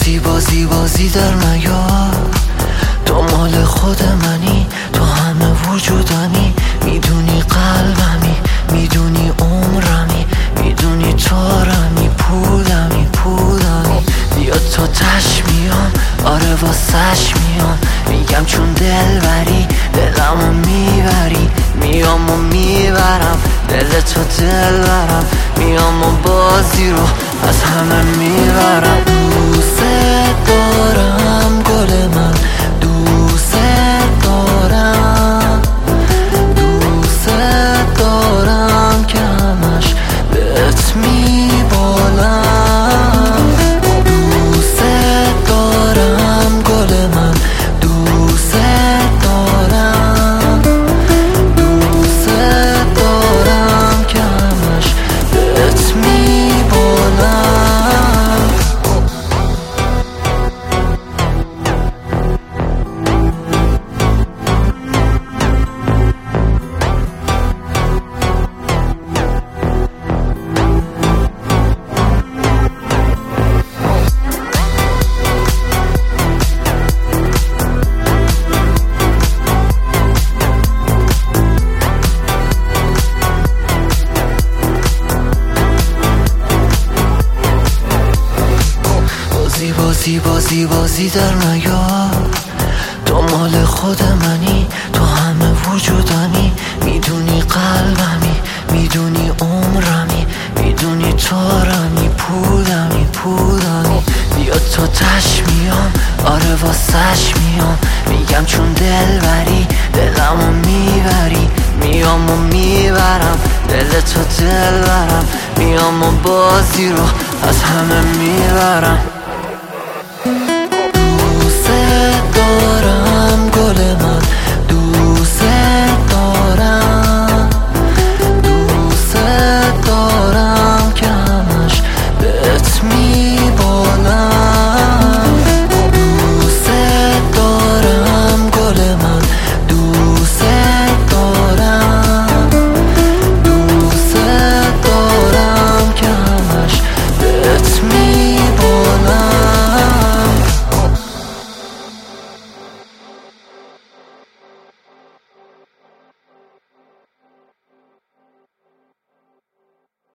بازی در نیار. تو مال خود منی، تو همه وجودمی، میدونی قلبمی، میدونی عمرمی، میدونی تارمی، پودمی. بیا تا تش میام، آره واسش میام، میگم چون دل بری دلمو میبری. میام و میبرم دل تو دل برم، میام و بازی رو از همه میبرم. دوست دارم گل من، دوست دارم، دوست دارم که همش بهت میبالم. دوست دارم گل من، دوست دارم، دوست دارم که همش بهت میبالم. بازی در نیار. تو مال خود منی، تو همه وجودمی، میدونی قلبمی، میدونی عمرمی، میدونی تارمی، پودمی. بیا تا تش میام، آره واسش میام، میگم چون دل بری دلمو میبری. میام و میبرم دل تو دل برم، میام و بازی رو از همه میبرم. دوست دارم گل من،